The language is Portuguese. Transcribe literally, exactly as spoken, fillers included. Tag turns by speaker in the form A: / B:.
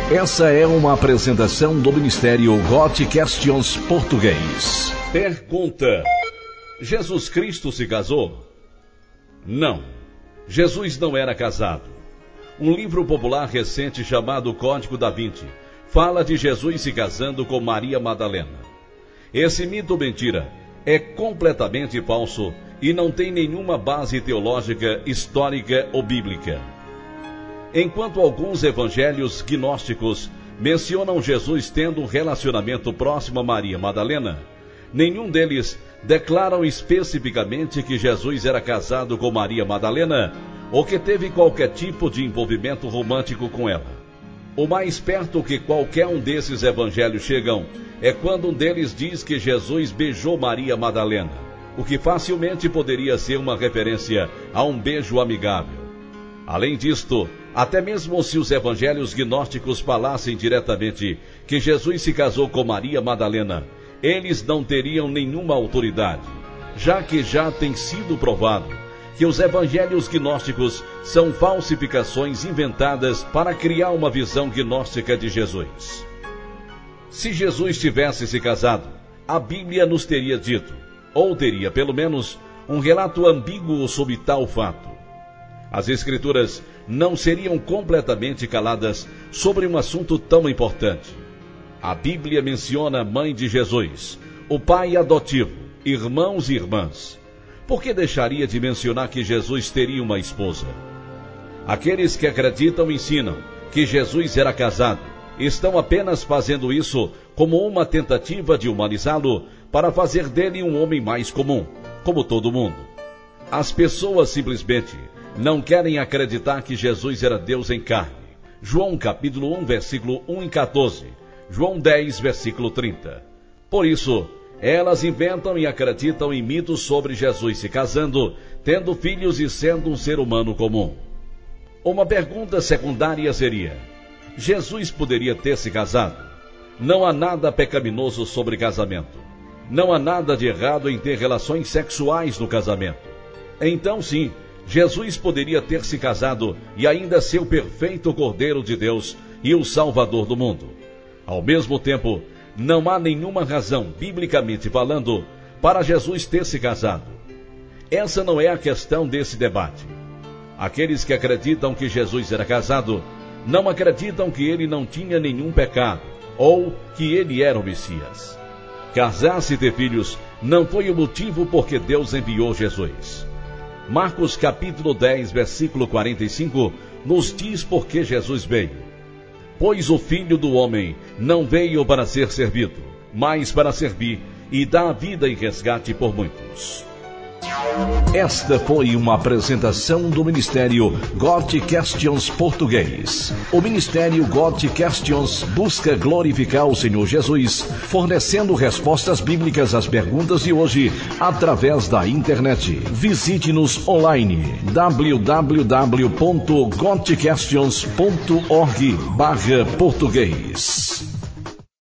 A: Essa é uma apresentação do Ministério God Questions Português.
B: Pergunta: Jesus Cristo se casou? Não, Jesus não era casado. Um livro popular recente chamado Código da Vinci fala de Jesus se casando com Maria Madalena. Esse mito mentira é completamente falso e não tem nenhuma base teológica, histórica ou bíblica. Enquanto alguns evangelhos gnósticos mencionam Jesus tendo um relacionamento próximo a Maria Madalena, nenhum deles declaram especificamente que Jesus era casado com Maria Madalena ou que teve qualquer tipo de envolvimento romântico com ela. O mais perto que qualquer um desses evangelhos chegam é quando um deles diz que Jesus beijou Maria Madalena, o que facilmente poderia ser uma referência a um beijo amigável. Além disto, até mesmo se os evangelhos gnósticos falassem diretamente que Jesus se casou com Maria Madalena, eles não teriam nenhuma autoridade, já que já tem sido provado que os evangelhos gnósticos são falsificações inventadas para criar uma visão gnóstica de Jesus. Se Jesus tivesse se casado, a Bíblia nos teria dito, ou teria pelo menos um relato ambíguo sobre tal fato. As Escrituras não seriam completamente caladas sobre um assunto tão importante. A Bíblia menciona a mãe de Jesus, o pai adotivo, irmãos e irmãs. Por que deixaria de mencionar que Jesus teria uma esposa? Aqueles que acreditam ensinam que Jesus era casado estão apenas fazendo isso como uma tentativa de humanizá-lo para fazer dele um homem mais comum, como todo mundo. As pessoas simplesmente não querem acreditar que Jesus era Deus em carne. João capítulo um, versículo um e quatorze. João dez, versículo trinta. Por isso, elas inventam e acreditam em mitos sobre Jesus se casando, tendo filhos e sendo um ser humano comum. Uma pergunta secundária seria: Jesus poderia ter se casado? Não há nada pecaminoso sobre casamento. Não há nada de errado em ter relações sexuais no casamento. Então sim, Jesus poderia ter se casado e ainda ser o perfeito Cordeiro de Deus e o Salvador do mundo. Ao mesmo tempo, não há nenhuma razão, biblicamente falando, para Jesus ter se casado. Essa não é a questão desse debate. Aqueles que acreditam que Jesus era casado, não acreditam que ele não tinha nenhum pecado, ou que ele era o Messias. Casar-se e ter filhos não foi o motivo por que Deus enviou Jesus. Marcos capítulo dez, versículo quarenta e cinco, nos diz por que Jesus veio. Pois o Filho do Homem não veio para ser servido, mas para servir e dar a vida em resgate por muitos.
A: Esta foi uma apresentação do Ministério God Questions Português. O Ministério God Questions busca glorificar o Senhor Jesus, fornecendo respostas bíblicas às perguntas de hoje através da internet. Visite-nos online w w w ponto god questions ponto org barra português.